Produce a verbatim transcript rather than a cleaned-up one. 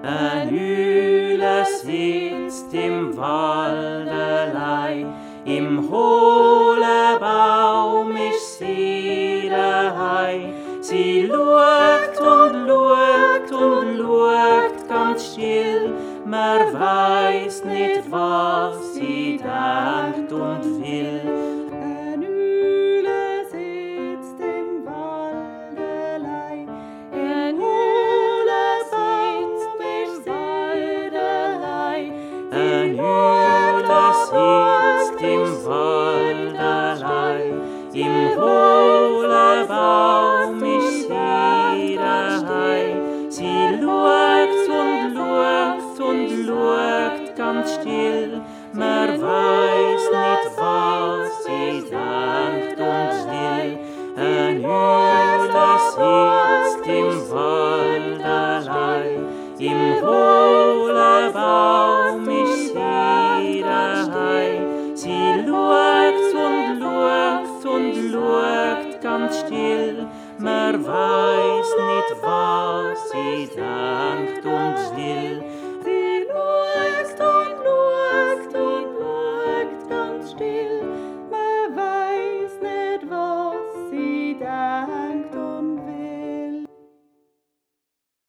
Ein Hühler sitzt im Walderlei, im hohlen Baum ist sie daheim. Sie luegt und luegt und luegt ganz still, man weiß nicht, was sie denkt und will. Ein Hühler sitzt im Walderlei, ein hohler Baum ist sie daheim. Ein Hühler sitzt im Walderlei, im hohlen Baum ist sie daheim. Sie luegt und luegt und luegt ganz still, man weiß nicht, was sie denkt und will. Ein Hühler sitzt im Walderlei, im hohlen Baum ist sie daheim. Sie luegt und luegt und luegt ganz still, man weiß nicht, was sie denkt und will.